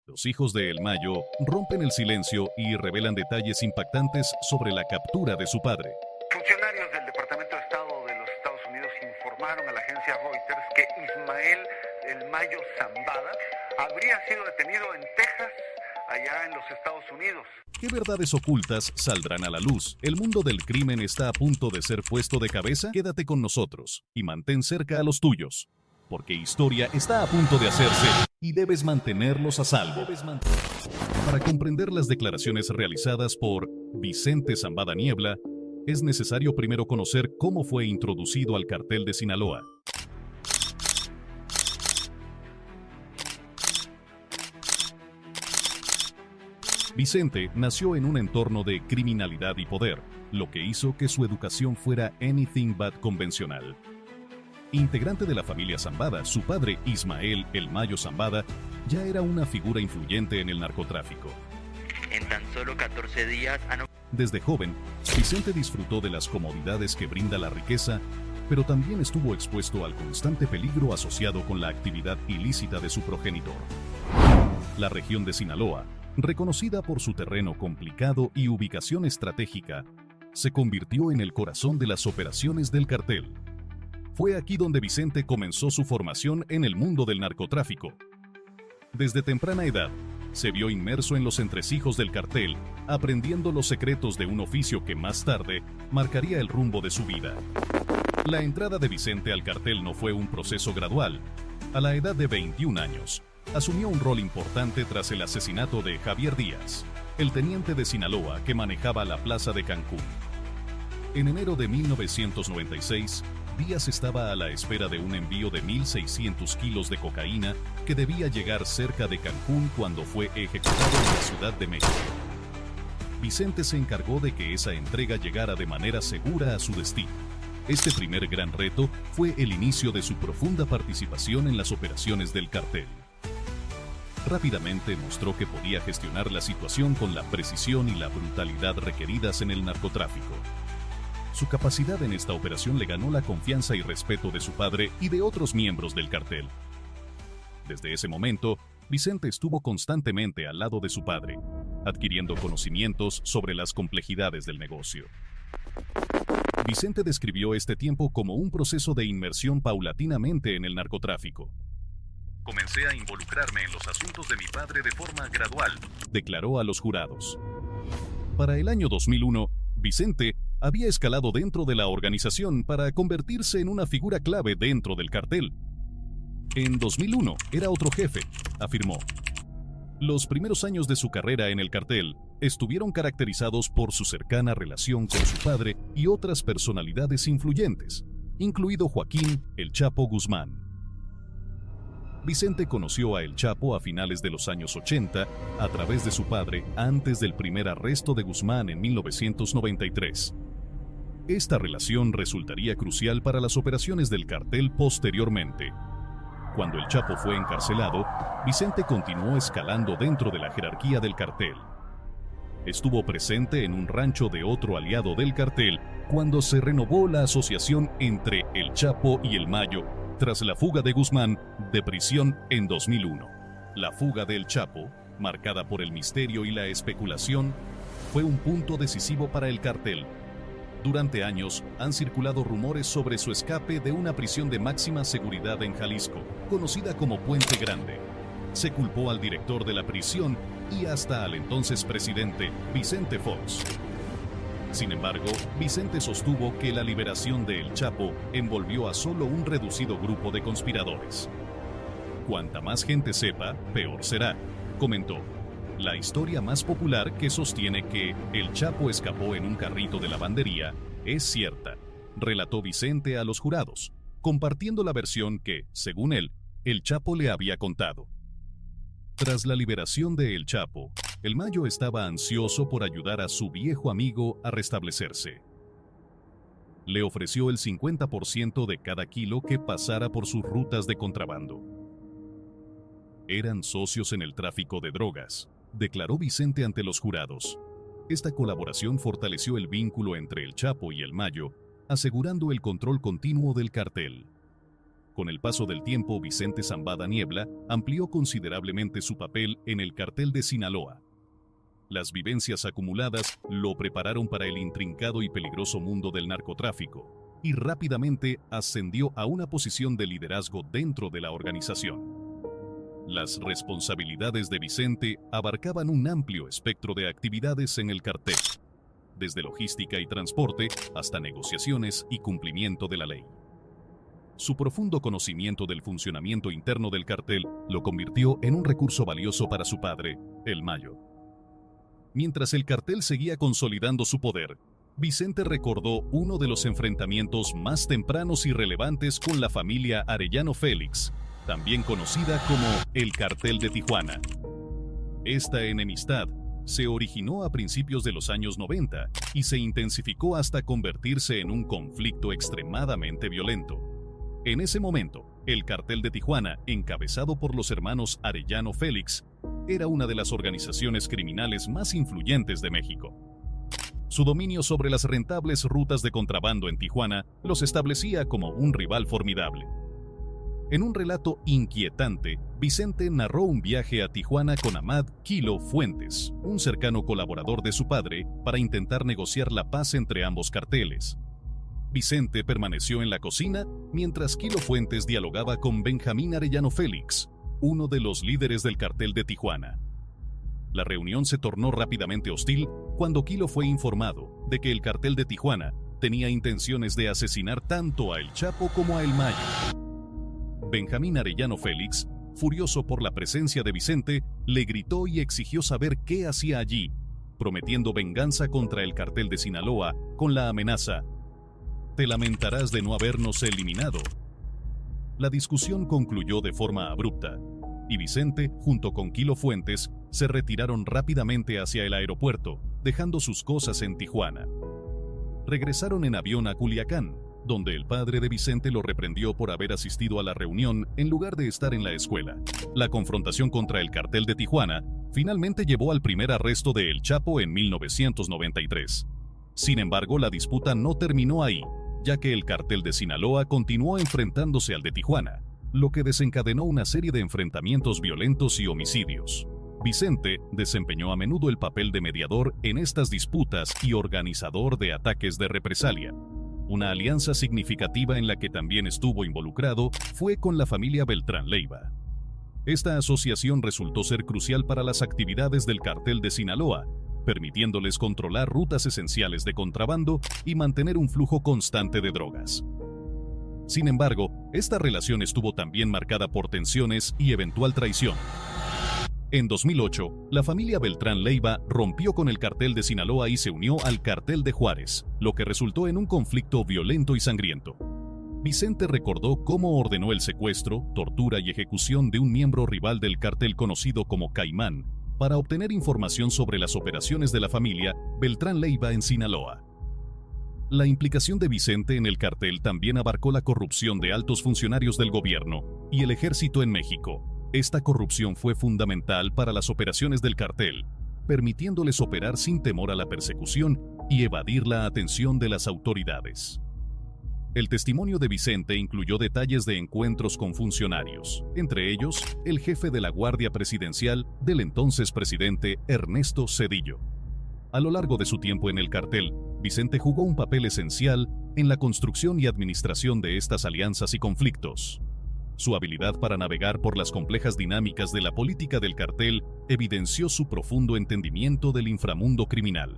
Los hijos de El Mayo rompen el silencio y revelan detalles impactantes sobre la captura de su padre. Funcionarios del Departamento de Estado de los Estados Unidos informaron a la agencia Reuters que Ismael El Mayo Zambada habría sido detenido en Texas, allá en los Estados Unidos. ¿Qué verdades ocultas saldrán a la luz? ¿El mundo del crimen está a punto de ser puesto de cabeza? Quédate con nosotros y mantén cerca a los tuyos, porque historia está a punto de hacerse y debes mantenerlos a salvo. Para comprender las declaraciones realizadas por Vicente Zambada Niebla, es necesario primero conocer cómo fue introducido al cartel de Sinaloa. Vicente nació en un entorno de criminalidad y poder, lo que hizo que su educación fuera anything but convencional. Integrante de la familia Zambada, su padre, Ismael El Mayo Zambada, ya era una figura influyente en el narcotráfico. En tan solo 14 días Desde joven, Vicente disfrutó de las comodidades que brinda la riqueza, pero también estuvo expuesto al constante peligro asociado con la actividad ilícita de su progenitor. La región de Sinaloa, reconocida por su terreno complicado y ubicación estratégica, se convirtió en el corazón de las operaciones del cartel. Fue aquí donde Vicente comenzó su formación en el mundo del narcotráfico. Desde temprana edad, se vio inmerso en los entresijos del cartel, aprendiendo los secretos de un oficio que más tarde marcaría el rumbo de su vida. La entrada de Vicente al cartel no fue un proceso gradual. A la edad de 21 años, asumió un rol importante tras el asesinato de Javier Díaz, el teniente de Sinaloa que manejaba la plaza de Cancún. En enero de 1996, Díaz estaba a la espera de un envío de 1.600 kilos de cocaína que debía llegar cerca de Cancún cuando fue ejecutado en la Ciudad de México. Vicente se encargó de que esa entrega llegara de manera segura a su destino. Este primer gran reto fue el inicio de su profunda participación en las operaciones del cartel. Rápidamente mostró que podía gestionar la situación con la precisión y la brutalidad requeridas en el narcotráfico. Su capacidad en esta operación le ganó la confianza y respeto de su padre y de otros miembros del cartel. Desde ese momento, Vicente estuvo constantemente al lado de su padre, adquiriendo conocimientos sobre las complejidades del negocio. Vicente describió este tiempo como un proceso de inmersión paulatinamente en el narcotráfico. Comencé a involucrarme en los asuntos de mi padre de forma gradual, declaró a los jurados. Para el año 2001, Vicente había escalado dentro de la organización para convertirse en una figura clave dentro del cartel. En 2001 era otro jefe, afirmó. Los primeros años de su carrera en el cartel estuvieron caracterizados por su cercana relación con su padre y otras personalidades influyentes, incluido Joaquín El Chapo Guzmán. Vicente conoció a El Chapo a finales de los años 80 a través de su padre antes del primer arresto de Guzmán en 1993. Esta relación resultaría crucial para las operaciones del cartel posteriormente. Cuando El Chapo fue encarcelado, Vicente continuó escalando dentro de la jerarquía del cartel. Estuvo presente en un rancho de otro aliado del cartel cuando se renovó la asociación entre El Chapo y El Mayo tras la fuga de Guzmán de prisión en 2001. La fuga de El Chapo, marcada por el misterio y la especulación, fue un punto decisivo para el cartel. Durante años han circulado rumores sobre su escape de una prisión de máxima seguridad en Jalisco, conocida como Puente Grande. Se culpó al director de la prisión y hasta al entonces presidente, Vicente Fox. Sin embargo, Vicente sostuvo que la liberación de El Chapo envolvió a solo un reducido grupo de conspiradores. Cuanta más gente sepa, peor será, comentó. La historia más popular que sostiene que El Chapo escapó en un carrito de lavandería es cierta, relató Vicente a los jurados, compartiendo la versión que, según él, El Chapo le había contado. Tras la liberación de El Chapo, El Mayo estaba ansioso por ayudar a su viejo amigo a restablecerse. Le ofreció el 50% de cada kilo que pasara por sus rutas de contrabando. Eran socios en el tráfico de drogas, declaró Vicente ante los jurados. Esta colaboración fortaleció el vínculo entre El Chapo y El Mayo, asegurando el control continuo del cartel. Con el paso del tiempo, Vicente Zambada Niebla amplió considerablemente su papel en el cartel de Sinaloa. Las vivencias acumuladas lo prepararon para el intrincado y peligroso mundo del narcotráfico, y rápidamente ascendió a una posición de liderazgo dentro de la organización. Las responsabilidades de Vicente abarcaban un amplio espectro de actividades en el cartel, desde logística y transporte hasta negociaciones y cumplimiento de la ley. Su profundo conocimiento del funcionamiento interno del cartel lo convirtió en un recurso valioso para su padre, el Mayo. Mientras el cartel seguía consolidando su poder, Vicente recordó uno de los enfrentamientos más tempranos y relevantes con la familia Arellano Félix, también conocida como el Cartel de Tijuana. Esta enemistad se originó a principios de los años 90 y se intensificó hasta convertirse en un conflicto extremadamente violento. En ese momento, el Cartel de Tijuana, encabezado por los hermanos Arellano Félix, era una de las organizaciones criminales más influyentes de México. Su dominio sobre las rentables rutas de contrabando en Tijuana los establecía como un rival formidable. En un relato inquietante, Vicente narró un viaje a Tijuana con Ahmad Kilo Fuentes, un cercano colaborador de su padre, para intentar negociar la paz entre ambos carteles. Vicente permaneció en la cocina mientras Kilo Fuentes dialogaba con Benjamín Arellano Félix, uno de los líderes del cartel de Tijuana. La reunión se tornó rápidamente hostil cuando Kilo fue informado de que el cartel de Tijuana tenía intenciones de asesinar tanto a El Chapo como a El Mayo. Benjamín Arellano Félix, furioso por la presencia de Vicente, le gritó y exigió saber qué hacía allí, prometiendo venganza contra el cartel de Sinaloa con la amenaza: «Te lamentarás de no habernos eliminado». La discusión concluyó de forma abrupta, y Vicente, junto con Kilo Fuentes, se retiraron rápidamente hacia el aeropuerto, dejando sus cosas en Tijuana. Regresaron en avión a Culiacán, donde el padre de Vicente lo reprendió por haber asistido a la reunión en lugar de estar en la escuela. La confrontación contra el cartel de Tijuana finalmente llevó al primer arresto de El Chapo en 1993. Sin embargo, la disputa no terminó ahí, ya que el cartel de Sinaloa continuó enfrentándose al de Tijuana, lo que desencadenó una serie de enfrentamientos violentos y homicidios. Vicente desempeñó a menudo el papel de mediador en estas disputas y organizador de ataques de represalia. Una alianza significativa en la que también estuvo involucrado fue con la familia Beltrán Leiva. Esta asociación resultó ser crucial para las actividades del cartel de Sinaloa, permitiéndoles controlar rutas esenciales de contrabando y mantener un flujo constante de drogas. Sin embargo, esta relación estuvo también marcada por tensiones y eventual traición. En 2008, la familia Beltrán Leiva rompió con el cartel de Sinaloa y se unió al cartel de Juárez, lo que resultó en un conflicto violento y sangriento. Vicente recordó cómo ordenó el secuestro, tortura y ejecución de un miembro rival del cartel conocido como Caimán, para obtener información sobre las operaciones de la familia Beltrán Leiva en Sinaloa. La implicación de Vicente en el cartel también abarcó la corrupción de altos funcionarios del gobierno y el ejército en México. Esta corrupción fue fundamental para las operaciones del cartel, permitiéndoles operar sin temor a la persecución y evadir la atención de las autoridades. El testimonio de Vicente incluyó detalles de encuentros con funcionarios, entre ellos el jefe de la Guardia Presidencial del entonces presidente Ernesto Zedillo. A lo largo de su tiempo en el cartel, Vicente jugó un papel esencial en la construcción y administración de estas alianzas y conflictos. Su habilidad para navegar por las complejas dinámicas de la política del cartel evidenció su profundo entendimiento del inframundo criminal.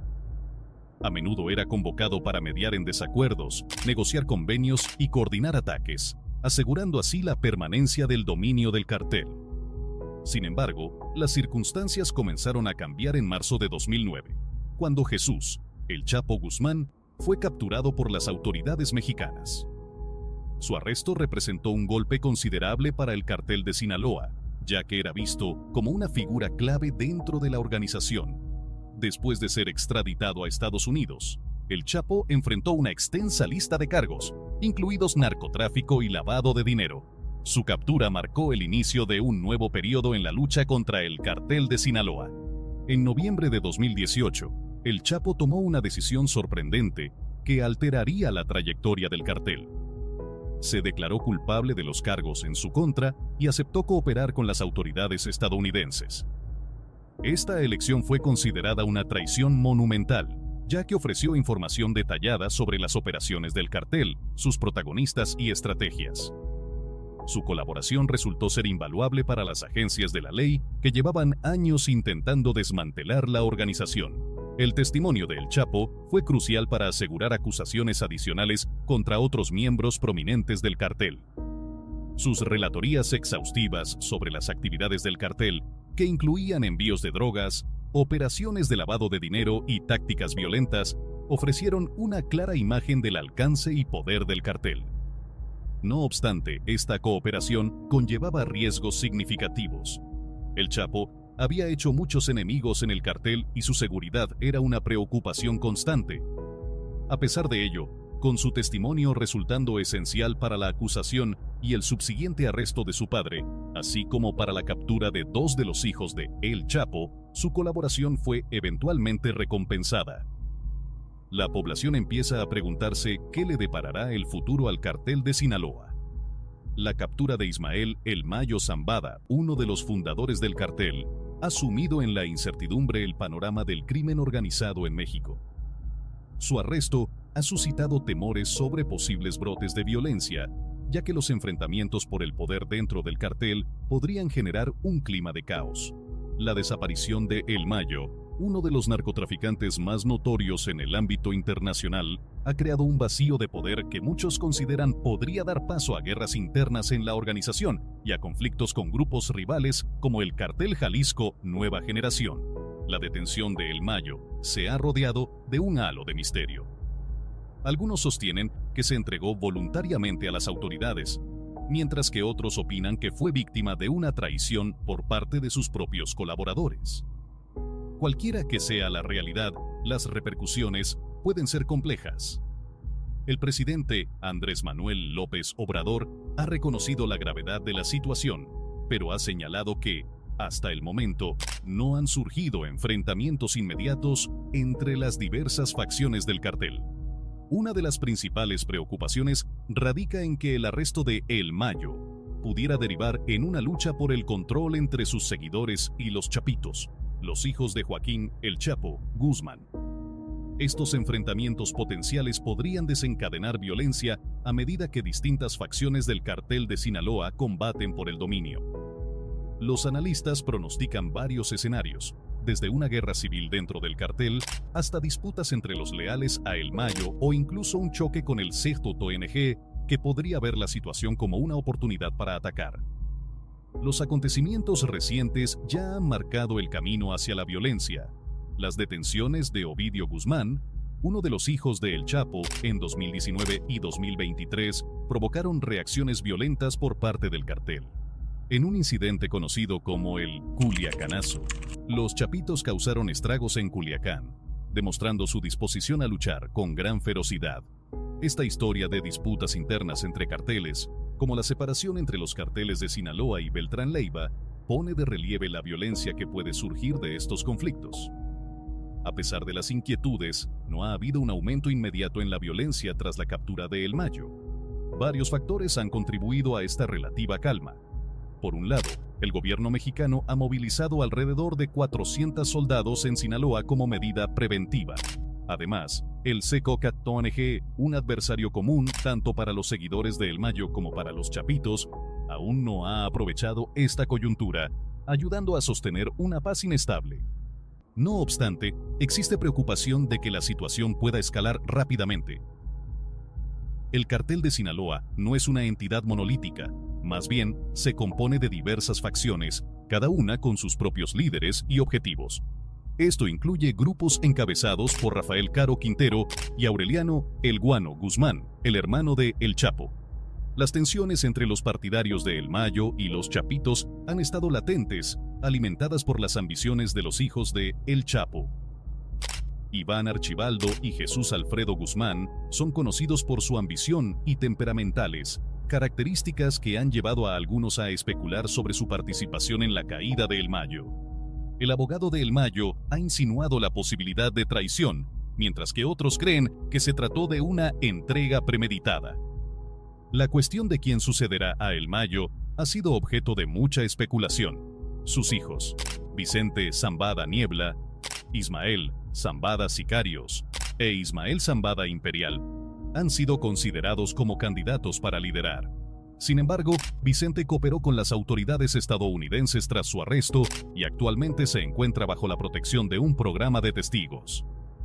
A menudo era convocado para mediar en desacuerdos, negociar convenios y coordinar ataques, asegurando así la permanencia del dominio del cartel. Sin embargo, las circunstancias comenzaron a cambiar en marzo de 2009, cuando Jesús, El Chapo Guzmán, fue capturado por las autoridades mexicanas. Su arresto representó un golpe considerable para el cartel de Sinaloa, ya que era visto como una figura clave dentro de la organización. Después de ser extraditado a Estados Unidos, El Chapo enfrentó una extensa lista de cargos, incluidos narcotráfico y lavado de dinero. Su captura marcó el inicio de un nuevo periodo en la lucha contra el cartel de Sinaloa. En noviembre de 2018, El Chapo tomó una decisión sorprendente que alteraría la trayectoria del cartel. se declaró culpable de los cargos en su contra y aceptó cooperar con las autoridades estadounidenses. Esta elección fue considerada una traición monumental, ya que ofreció información detallada sobre las operaciones del cartel, sus protagonistas y estrategias. Su colaboración resultó ser invaluable para las agencias de la ley que llevaban años intentando desmantelar la organización. El testimonio de El Chapo fue crucial para asegurar acusaciones adicionales contra otros miembros prominentes del cartel. Sus relatorías exhaustivas sobre las actividades del cartel, que incluían envíos de drogas, operaciones de lavado de dinero y tácticas violentas, ofrecieron una clara imagen del alcance y poder del cartel. No obstante, esta cooperación conllevaba riesgos significativos. El Chapo había hecho muchos enemigos en el cartel y su seguridad era una preocupación constante. A pesar de ello, con su testimonio resultando esencial para la acusación y el subsiguiente arresto de su padre, así como para la captura de 2 de los hijos de El Chapo, su colaboración fue eventualmente recompensada. La población empieza a preguntarse qué le deparará el futuro al cartel de Sinaloa. La captura de Ismael El Mayo Zambada, uno de los fundadores del cartel, ha sumido en la incertidumbre el panorama del crimen organizado en México. Su arresto ha suscitado temores sobre posibles brotes de violencia, ya que los enfrentamientos por el poder dentro del cartel podrían generar un clima de caos. La desaparición de El Mayo, uno de los narcotraficantes más notorios en el ámbito internacional, ha creado un vacío de poder que muchos consideran podría dar paso a guerras internas en la organización y a conflictos con grupos rivales como el Cartel Jalisco Nueva Generación. La detención de El Mayo se ha rodeado de un halo de misterio. Algunos sostienen que se entregó voluntariamente a las autoridades, mientras que otros opinan que fue víctima de una traición por parte de sus propios colaboradores. Cualquiera que sea la realidad, las repercusiones pueden ser complejas. El presidente Andrés Manuel López Obrador ha reconocido la gravedad de la situación, pero ha señalado que, hasta el momento, no han surgido enfrentamientos inmediatos entre las diversas facciones del cartel. Una de las principales preocupaciones radica en que el arresto de El Mayo pudiera derivar en una lucha por el control entre sus seguidores y los chapitos, los hijos de Joaquín El Chapo Guzmán. Estos enfrentamientos potenciales podrían desencadenar violencia a medida que distintas facciones del cartel de Sinaloa combaten por el dominio. Los analistas pronostican varios escenarios, desde una guerra civil dentro del cartel hasta disputas entre los leales a El Mayo o incluso un choque con el CEJTONG que podría ver la situación como una oportunidad para atacar. Los acontecimientos recientes ya han marcado el camino hacia la violencia. Las detenciones de Ovidio Guzmán, uno de los hijos de El Chapo, en 2019 y 2023, provocaron reacciones violentas por parte del cartel. En un incidente conocido como el Culiacanazo, los chapitos causaron estragos en Culiacán, demostrando su disposición a luchar con gran ferocidad. Esta historia de disputas internas entre carteles, como la separación entre los carteles de Sinaloa y Beltrán Leiva, pone de relieve la violencia que puede surgir de estos conflictos. A pesar de las inquietudes, no ha habido un aumento inmediato en la violencia tras la captura de El Mayo. Varios factores han contribuido a esta relativa calma. Por un lado, el gobierno mexicano ha movilizado alrededor de 400 soldados en Sinaloa como medida preventiva. Además, el CEJTONG, un adversario común tanto para los seguidores de El Mayo como para los chapitos, aún no ha aprovechado esta coyuntura, ayudando a sostener una paz inestable. No obstante, existe preocupación de que la situación pueda escalar rápidamente. El cartel de Sinaloa no es una entidad monolítica, más bien se compone de diversas facciones, cada una con sus propios líderes y objetivos. Esto incluye grupos encabezados por Rafael Caro Quintero y Aureliano El Guano Guzmán, el hermano de El Chapo. Las tensiones entre los partidarios de El Mayo y los chapitos han estado latentes, alimentadas por las ambiciones de los hijos de El Chapo. Iván Archibaldo y Jesús Alfredo Guzmán son conocidos por su ambición y temperamentales, características que han llevado a algunos a especular sobre su participación en la caída de El Mayo. El abogado de El Mayo ha insinuado la posibilidad de traición, mientras que otros creen que se trató de una entrega premeditada. La cuestión de quién sucederá a El Mayo ha sido objeto de mucha especulación. Sus hijos, Vicente Zambada Niebla, Ismael Zambada Sicarios e Ismael Zambada Imperial, han sido considerados como candidatos para liderar. Sin embargo, Vicente cooperó con las autoridades estadounidenses tras su arresto y actualmente se encuentra bajo la protección de un programa de testigos.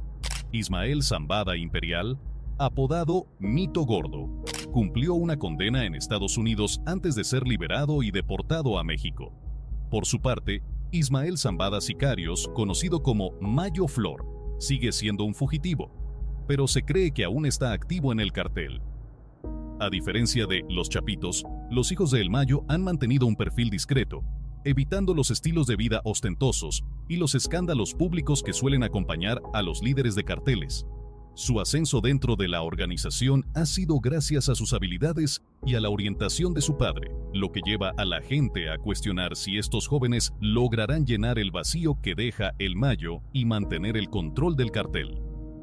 Ismael Zambada Imperial, apodado Mito Gordo, cumplió una condena en Estados Unidos antes de ser liberado y deportado a México. Por su parte, Ismael Zambada Sicarios, conocido como Mayo Flor, sigue siendo un fugitivo, pero se cree que aún está activo en el cartel. A diferencia de Los Chapitos, los hijos de El Mayo han mantenido un perfil discreto, evitando los estilos de vida ostentosos y los escándalos públicos que suelen acompañar a los líderes de carteles. Su ascenso dentro de la organización ha sido gracias a sus habilidades y a la orientación de su padre, lo que lleva a la gente a cuestionar si estos jóvenes lograrán llenar el vacío que deja El Mayo y mantener el control del cartel.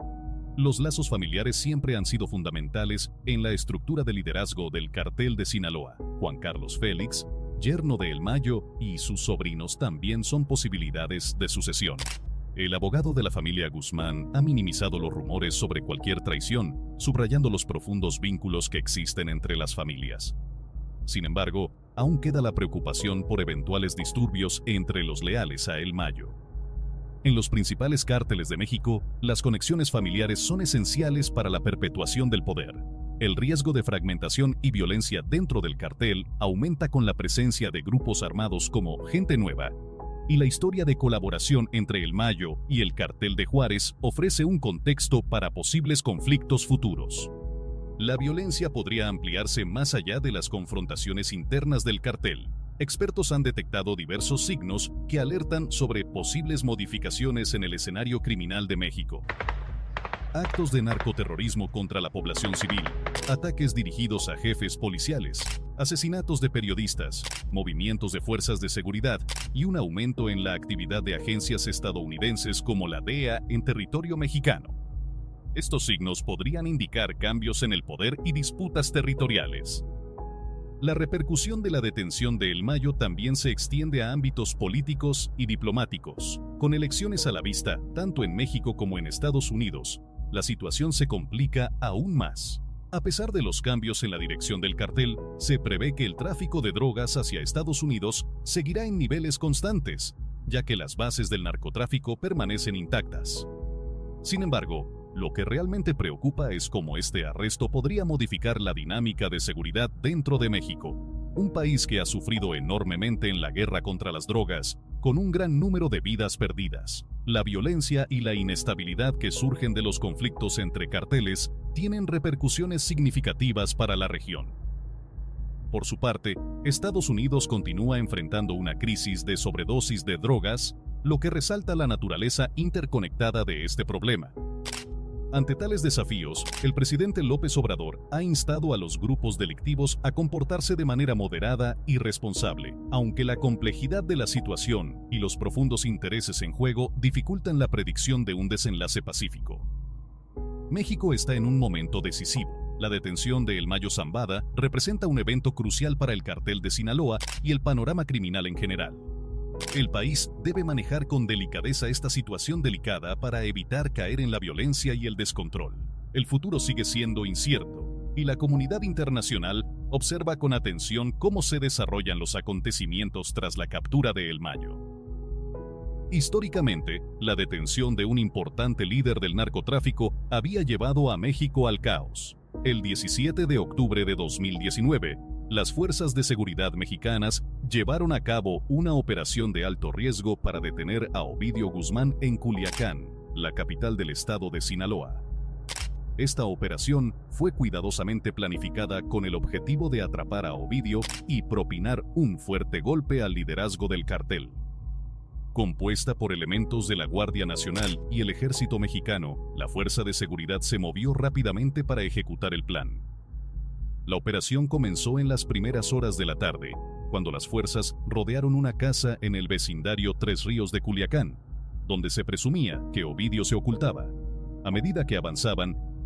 Los lazos familiares siempre han sido fundamentales en la estructura de liderazgo del cartel de Sinaloa. Juan Carlos Félix, yerno de El Mayo, y sus sobrinos también son posibilidades de sucesión. El abogado de la familia Guzmán ha minimizado los rumores sobre cualquier traición, subrayando los profundos vínculos que existen entre las familias. Sin embargo, aún queda la preocupación por eventuales disturbios entre los leales a El Mayo. En los principales cárteles de México, las conexiones familiares son esenciales para la perpetuación del poder. El riesgo de fragmentación y violencia dentro del cartel aumenta con la presencia de grupos armados como Gente Nueva, y la historia de colaboración entre El Mayo y el cartel de Juárez ofrece un contexto para posibles conflictos futuros. La violencia podría ampliarse más allá de las confrontaciones internas del cartel. Expertos han detectado diversos signos que alertan sobre posibles modificaciones en el escenario criminal de México. Actos de narcoterrorismo contra la población civil, ataques dirigidos a jefes policiales, asesinatos de periodistas, movimientos de fuerzas de seguridad y un aumento en la actividad de agencias estadounidenses como la DEA en territorio mexicano. Estos signos podrían indicar cambios en el poder y disputas territoriales. La repercusión de la detención de El Mayo también se extiende a ámbitos políticos y diplomáticos. Con elecciones a la vista, tanto en México como en Estados Unidos, la situación se complica aún más. A pesar de los cambios en la dirección del cartel, se prevé que el tráfico de drogas hacia Estados Unidos seguirá en niveles constantes, ya que las bases del narcotráfico permanecen intactas. Sin embargo, lo que realmente preocupa es cómo este arresto podría modificar la dinámica de seguridad dentro de México, un país que ha sufrido enormemente en la guerra contra las drogas, con un gran número de vidas perdidas. La violencia y la inestabilidad que surgen de los conflictos entre carteles tienen repercusiones significativas para la región. Por su parte, Estados Unidos continúa enfrentando una crisis de sobredosis de drogas, lo que resalta la naturaleza interconectada de este problema. Ante tales desafíos, el presidente López Obrador ha instado a los grupos delictivos a comportarse de manera moderada y responsable, aunque la complejidad de la situación y los profundos intereses en juego dificultan la predicción de un desenlace pacífico. México está en un momento decisivo. La detención de El Mayo Zambada representa un evento crucial para el cartel de Sinaloa y el panorama criminal en general. El país debe manejar con delicadeza esta situación delicada para evitar caer en la violencia y el descontrol. El futuro sigue siendo incierto, y la comunidad internacional observa con atención cómo se desarrollan los acontecimientos tras la captura de El Mayo. Históricamente, la detención de un importante líder del narcotráfico había llevado a México al caos. El 17 de octubre de 2019, las fuerzas de seguridad mexicanas llevaron a cabo una operación de alto riesgo para detener a Ovidio Guzmán en Culiacán, la capital del estado de Sinaloa. Esta operación fue cuidadosamente planificada con el objetivo de atrapar a Ovidio y propinar un fuerte golpe al liderazgo del cartel. Compuesta por elementos de la Guardia Nacional y el Ejército Mexicano, la Fuerza de Seguridad se movió rápidamente para ejecutar el plan. La operación comenzó en las primeras horas de la tarde, cuando las fuerzas rodearon una casa en el vecindario Tres Ríos de Culiacán, donde se presumía que Ovidio se ocultaba. A medida que avanzaban,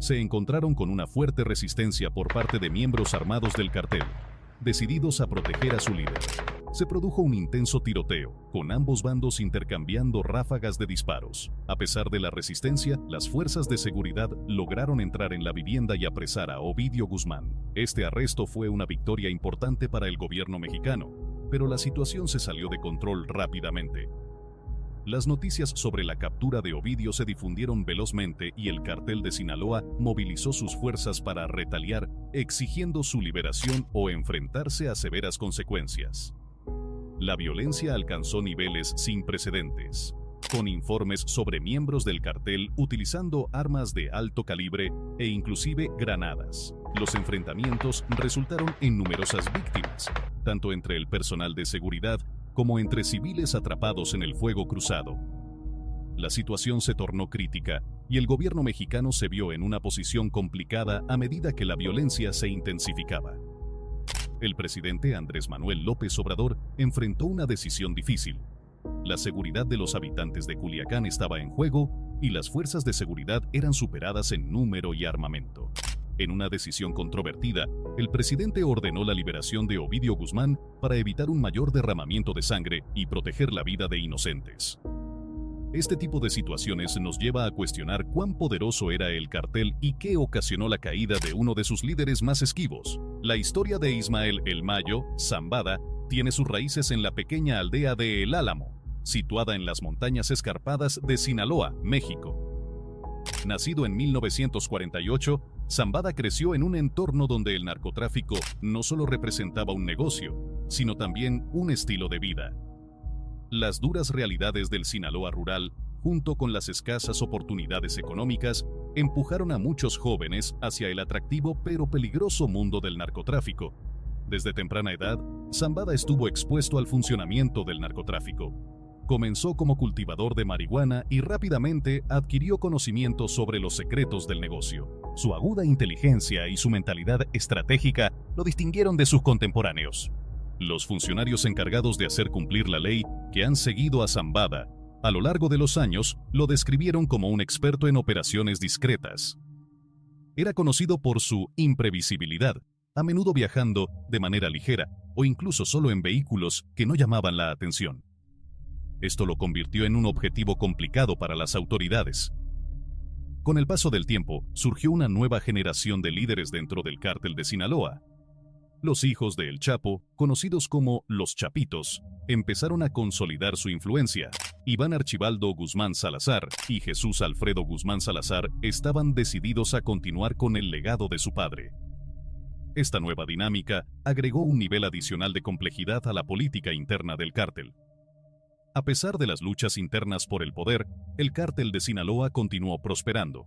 se encontraron con una fuerte resistencia por parte de miembros armados del cartel, decididos a proteger a su líder. Se produjo un intenso tiroteo, con ambos bandos intercambiando ráfagas de disparos. A pesar de la resistencia, las fuerzas de seguridad lograron entrar en la vivienda y apresar a Ovidio Guzmán. Este arresto fue una victoria importante para el gobierno mexicano, pero la situación se salió de control rápidamente. Las noticias sobre la captura de Ovidio se difundieron velozmente y el cartel de Sinaloa movilizó sus fuerzas para retaliar, exigiendo su liberación o enfrentarse a severas consecuencias. La violencia alcanzó niveles sin precedentes, con informes sobre miembros del cartel utilizando armas de alto calibre e inclusive granadas. Los enfrentamientos resultaron en numerosas víctimas, tanto entre el personal de seguridad como entre civiles atrapados en el fuego cruzado. La situación se tornó crítica y el gobierno mexicano se vio en una posición complicada a medida que la violencia se intensificaba. El presidente Andrés Manuel López Obrador enfrentó una decisión difícil. La seguridad de los habitantes de Culiacán estaba en juego y las fuerzas de seguridad eran superadas en número y armamento. En una decisión controvertida, el presidente ordenó la liberación de Ovidio Guzmán para evitar un mayor derramamiento de sangre y proteger la vida de inocentes. Este tipo de situaciones nos lleva a cuestionar cuán poderoso era el cartel y qué ocasionó la caída de uno de sus líderes más esquivos. La historia de Ismael El Mayo Zambada tiene sus raíces en la pequeña aldea de El Álamo, situada en las montañas escarpadas de Sinaloa, México. Nacido en 1948, Zambada creció en un entorno donde el narcotráfico no solo representaba un negocio, sino también un estilo de vida. Las duras realidades del Sinaloa rural, junto con las escasas oportunidades económicas, empujaron a muchos jóvenes hacia el atractivo pero peligroso mundo del narcotráfico. Desde temprana edad, Zambada estuvo expuesto al funcionamiento del narcotráfico. Comenzó como cultivador de marihuana y rápidamente adquirió conocimientos sobre los secretos del negocio. Su aguda inteligencia y su mentalidad estratégica lo distinguieron de sus contemporáneos. Los funcionarios encargados de hacer cumplir la ley, que han seguido a Zambada a lo largo de los años, lo describieron como un experto en operaciones discretas. Era conocido por su imprevisibilidad, a menudo viajando de manera ligera o incluso solo en vehículos que no llamaban la atención. Esto lo convirtió en un objetivo complicado para las autoridades. Con el paso del tiempo, surgió una nueva generación de líderes dentro del cártel de Sinaloa. Los hijos de El Chapo, conocidos como los Chapitos, empezaron a consolidar su influencia. Iván Archibaldo Guzmán Salazar y Jesús Alfredo Guzmán Salazar estaban decididos a continuar con el legado de su padre. Esta nueva dinámica agregó un nivel adicional de complejidad a la política interna del cártel. A pesar de las luchas internas por el poder, el cártel de Sinaloa continuó prosperando.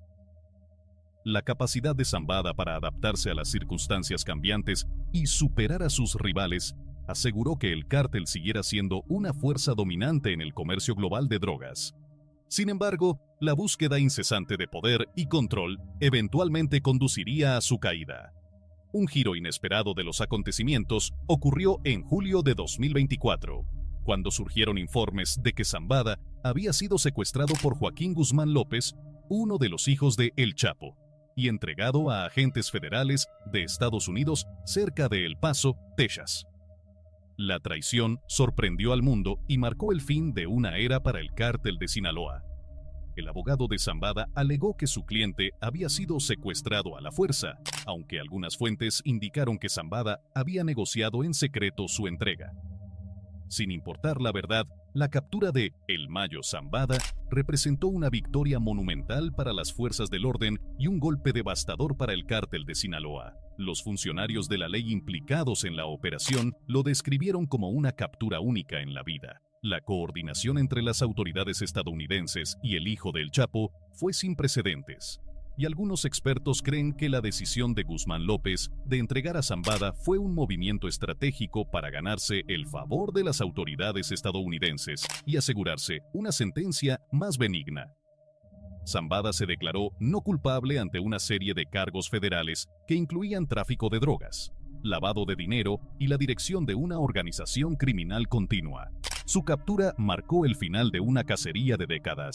La capacidad de Zambada para adaptarse a las circunstancias cambiantes y superar a sus rivales aseguró que el cártel siguiera siendo una fuerza dominante en el comercio global de drogas. Sin embargo, la búsqueda incesante de poder y control eventualmente conduciría a su caída. Un giro inesperado de los acontecimientos ocurrió en julio de 2024, cuando surgieron informes de que Zambada había sido secuestrado por Joaquín Guzmán López, uno de los hijos de El Chapo, y entregado a agentes federales de Estados Unidos cerca de El Paso, Texas. La traición sorprendió al mundo y marcó el fin de una era para el cártel de Sinaloa. El abogado de Zambada alegó que su cliente había sido secuestrado a la fuerza, aunque algunas fuentes indicaron que Zambada había negociado en secreto su entrega. Sin importar la verdad, la captura de El Mayo Zambada representó una victoria monumental para las fuerzas del orden y un golpe devastador para el cártel de Sinaloa. Los funcionarios de la ley implicados en la operación lo describieron como una captura única en la vida. La coordinación entre las autoridades estadounidenses y el hijo del Chapo fue sin precedentes. Y algunos expertos creen que la decisión de Guzmán López de entregar a Zambada fue un movimiento estratégico para ganarse el favor de las autoridades estadounidenses y asegurarse una sentencia más benigna. Zambada se declaró no culpable ante una serie de cargos federales que incluían tráfico de drogas, lavado de dinero y la dirección de una organización criminal continua. Su captura marcó el final de una cacería de décadas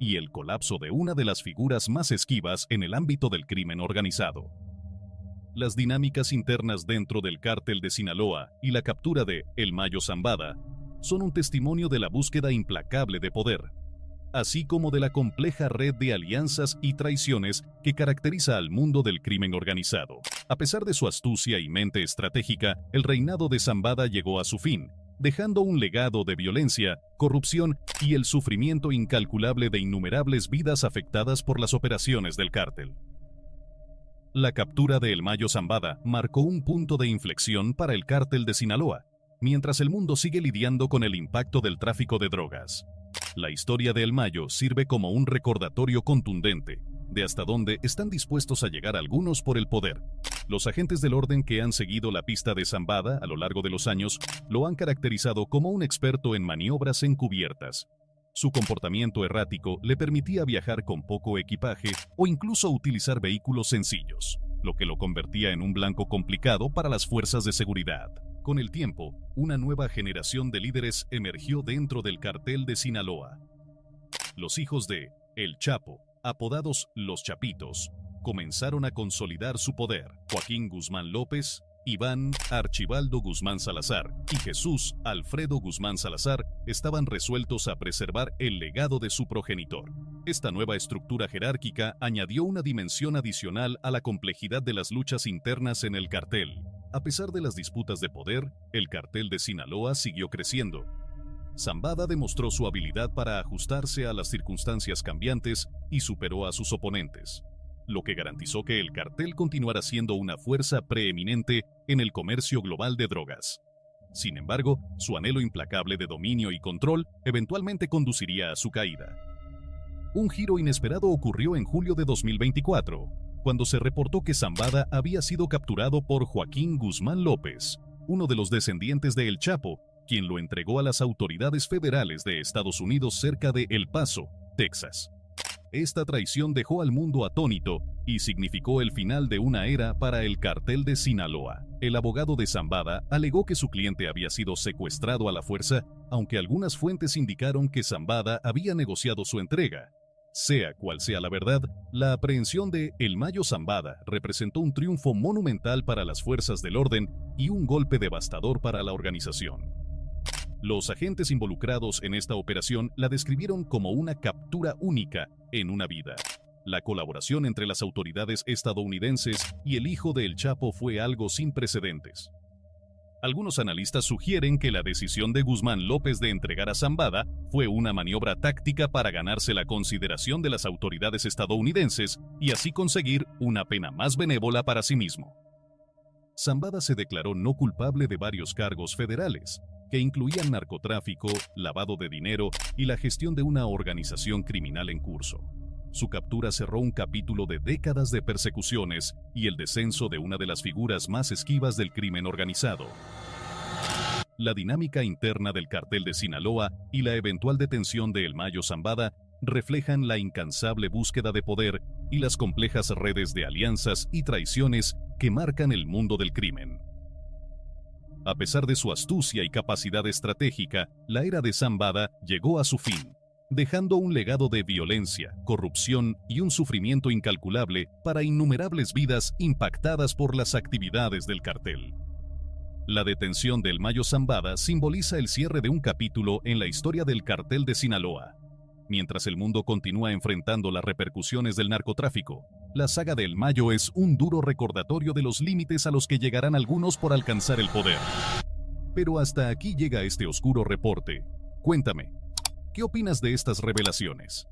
y el colapso de una de las figuras más esquivas en el ámbito del crimen organizado. Las dinámicas internas dentro del cártel de Sinaloa y la captura de El Mayo Zambada son un testimonio de la búsqueda implacable de poder, así como de la compleja red de alianzas y traiciones que caracteriza al mundo del crimen organizado. A pesar de su astucia y mente estratégica, el reinado de Zambada llegó a su fin, dejando un legado de violencia, corrupción y el sufrimiento incalculable de innumerables vidas afectadas por las operaciones del cártel. La captura de El Mayo Zambada marcó un punto de inflexión para el cártel de Sinaloa, mientras el mundo sigue lidiando con el impacto del tráfico de drogas. La historia de El Mayo sirve como un recordatorio contundente de hasta dónde están dispuestos a llegar algunos por el poder. Los agentes del orden que han seguido la pista de Zambada a lo largo de los años lo han caracterizado como un experto en maniobras encubiertas. Su comportamiento errático le permitía viajar con poco equipaje o incluso utilizar vehículos sencillos, lo que lo convertía en un blanco complicado para las fuerzas de seguridad. Con el tiempo, una nueva generación de líderes emergió dentro del cartel de Sinaloa. Los hijos de El Chapo, apodados Los Chapitos, comenzaron a consolidar su poder. Joaquín Guzmán López, Iván Archibaldo Guzmán Salazar y Jesús Alfredo Guzmán Salazar estaban resueltos a preservar el legado de su progenitor. Esta nueva estructura jerárquica añadió una dimensión adicional a la complejidad de las luchas internas en el cartel. A pesar de las disputas de poder, el cartel de Sinaloa siguió creciendo. Zambada demostró su habilidad para ajustarse a las circunstancias cambiantes y superó a sus oponentes, lo que garantizó que el cartel continuara siendo una fuerza preeminente en el comercio global de drogas. Sin embargo, su anhelo implacable de dominio y control eventualmente conduciría a su caída. Un giro inesperado ocurrió en julio de 2024, cuando se reportó que Zambada había sido capturado por Joaquín Guzmán López, uno de los descendientes de El Chapo, quien lo entregó a las autoridades federales de Estados Unidos cerca de El Paso, Texas. Esta traición dejó al mundo atónito y significó el final de una era para el cartel de Sinaloa. El abogado de Zambada alegó que su cliente había sido secuestrado a la fuerza, aunque algunas fuentes indicaron que Zambada había negociado su entrega. Sea cual sea la verdad, la aprehensión de El Mayo Zambada representó un triunfo monumental para las fuerzas del orden y un golpe devastador para la organización. Los agentes involucrados en esta operación la describieron como una captura única en una vida. La colaboración entre las autoridades estadounidenses y el hijo de El Chapo fue algo sin precedentes. Algunos analistas sugieren que la decisión de Guzmán López de entregar a Zambada fue una maniobra táctica para ganarse la consideración de las autoridades estadounidenses y así conseguir una pena más benévola para sí mismo. Zambada se declaró no culpable de varios cargos federales, que incluían narcotráfico, lavado de dinero y la gestión de una organización criminal en curso. Su captura cerró un capítulo de décadas de persecuciones y el descenso de una de las figuras más esquivas del crimen organizado. La dinámica interna del cartel de Sinaloa y la eventual detención de El Mayo Zambada reflejan la incansable búsqueda de poder y las complejas redes de alianzas y traiciones que marcan el mundo del crimen. A pesar de su astucia y capacidad estratégica, la era de Zambada llegó a su fin, dejando un legado de violencia, corrupción y un sufrimiento incalculable para innumerables vidas impactadas por las actividades del cartel. La detención de El Mayo Zambada simboliza el cierre de un capítulo en la historia del cartel de Sinaloa. Mientras el mundo continúa enfrentando las repercusiones del narcotráfico, la saga de El Mayo es un duro recordatorio de los límites a los que llegarán algunos por alcanzar el poder. Pero hasta aquí llega este oscuro reporte. Cuéntame, ¿qué opinas de estas revelaciones?